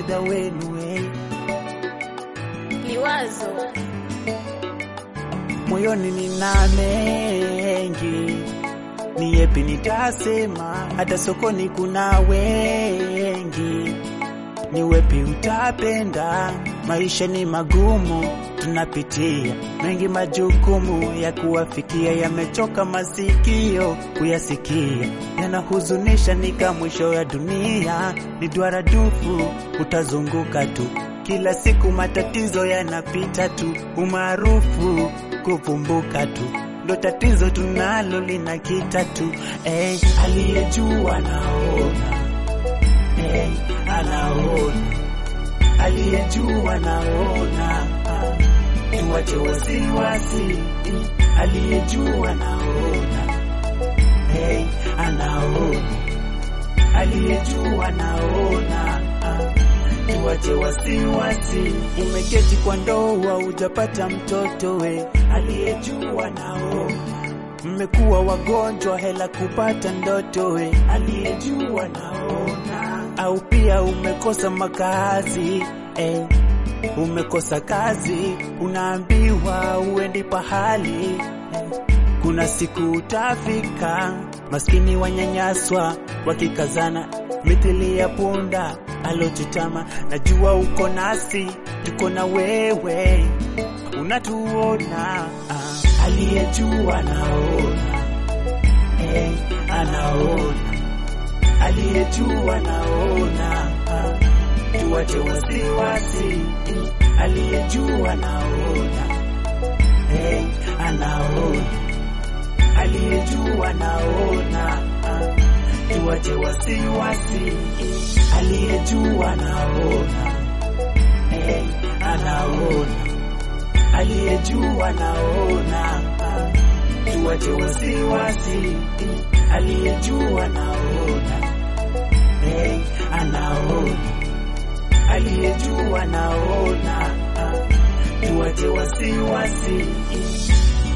fedha wenu Liwazo. Moyoni nina mengi, ni yepi nitasema, hata sokoni kuna wengi. Ni wepi utapenda, maisha ni magumu, tunapitia mengi, majukumu ya kuwafikia yamechoka masikio kuyasikia, yanahuzunisha nika mwisho ya dunia, ni duara dufu utazunguka tu, kila siku matatizo yanapita tu, umaarufu kuvumbuka tu, ndo tatizo tunalo linakita tu. Aliyejua naona, anaona, aliyejua naona, tuwache wasiwasi, aliyejua naona, anaona, aliyejua naona, tuwache wasiwasi. Umeketi kwa ndoa hujapata mtoto aliyejua naona, mmekuwa wagonjwa hela kupata ndoto aliyejua naona, au pia umekosa makazi umekosa kazi, unaambiwa uendi pahali, kuna siku utafika, maskini wanyanyaswa wakikazana mithili ya punda alojitama. Najua uko nasi, tuko na wewe, unatuona, aliyejua naona, anaona, aliyejua naona, tuwache wasiwasi, aliyejua naona, anaona, aliyejua naona, tuwache wasiwasi, aliyejua naona, anaona, aliyejua naona, tuwache wasiwasi, aliyejua naona, anaona, aliyejua naona, tuwache wasiwasi.